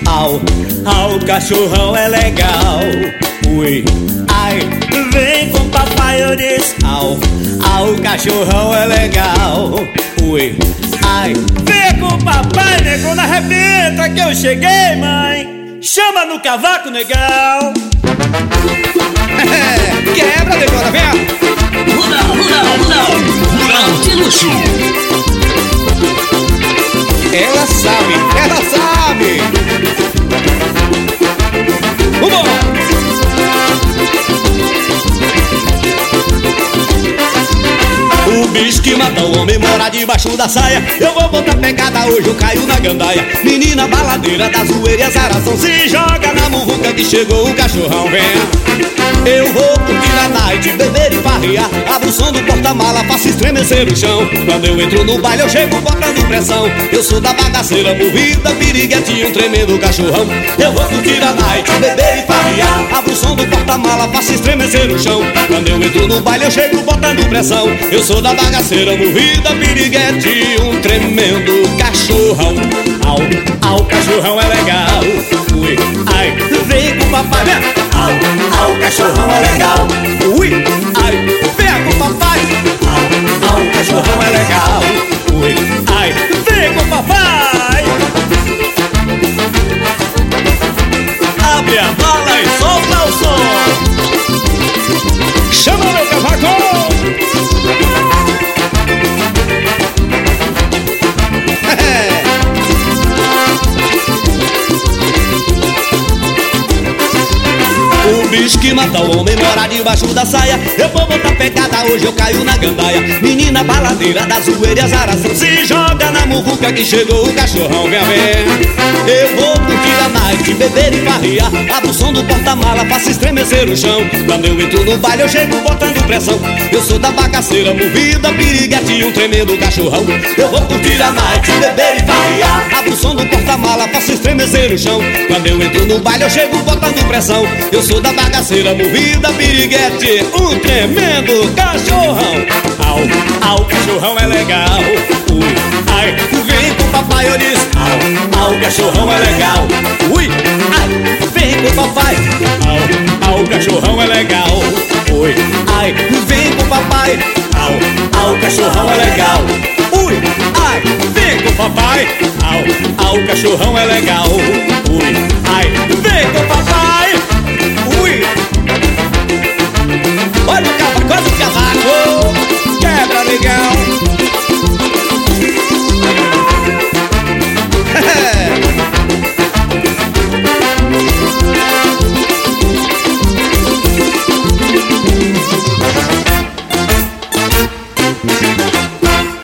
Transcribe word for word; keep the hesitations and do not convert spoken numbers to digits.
Au, au, cachorrão é legal. Ui, ai, vem com papai, eu disse. Au, au, cachorrão é legal. Ui, ai, vem com papai, negão, na arrebenta que eu cheguei, mãe. Chama no cavaco, negão. Quebra, negona, vem. Rural, rural, rural, rural de luxo. Ela sabe, ela sabe. Vamos! O bicho que mata o homem mora debaixo da saia. Eu vou botar pegada, hoje eu caio na gandaia. Menina baladeira da zoeira e azaração, se joga na muvuca que chegou o cachorrão, vem. Eu vou curtir a night, beber e farrear. Abro o som do porta-mala, faço estremecer o chão. Quando eu entro no baile eu chego botando pressão. Eu sou da bagaceira movida, piriguete, um tremendo cachorrão. Eu vou curtir a night, beber e farrear. Abro o som do porta-mala, faço estremecer o chão. Quando eu entro no baile eu chego botando pressão. Eu sou da bagaceira movida, piriguete, um tremendo cachorrão. Au, au, cachorrão é legal. Ui, ai, vem com o papai, vem. Au, au, cachorrão é legal. Ui, ai, vem com o papai. Au, au, cachorrão é legal. Ui, ai, vem com o papai. Abre a bala e solta o som. Chama meu cavaco. O bicho que mata o homem mora debaixo da saia. Eu vou botar pegada, hoje eu caio na gandaia. Menina baladeira da zoeira e azaração, se joga na muvuca que chegou o cachorrão, vem ver. Eu vou curtir a night, beber e farrear. Abro o som do porta-mala, faço estremecer o chão. Quando eu entro no baile eu chego botando pressão. Eu sou da bagaceira movida, piriguete, um tremendo cachorrão. Eu vou curtir a night, beber e farrear. Abro o som do porta-mala, faço estremecer o chão. Quando eu entro no baile eu chego botando pressão. Eu sou da bagaceira movida, piriguete, um tremendo cachorrão. Au, au, cachorrão é legal. Ui, ai, vem com o papai, eu disse. Au, au, cachorrão é legal. Ui, ai, vem com o papai. Au, au, cachorrão é legal. Ui, ai, vem com o papai. Au, au, cachorrão é legal. Ui, ai, vem com o papai. Au, au, cachorrão é legal. Ui, ai, vem com o papai.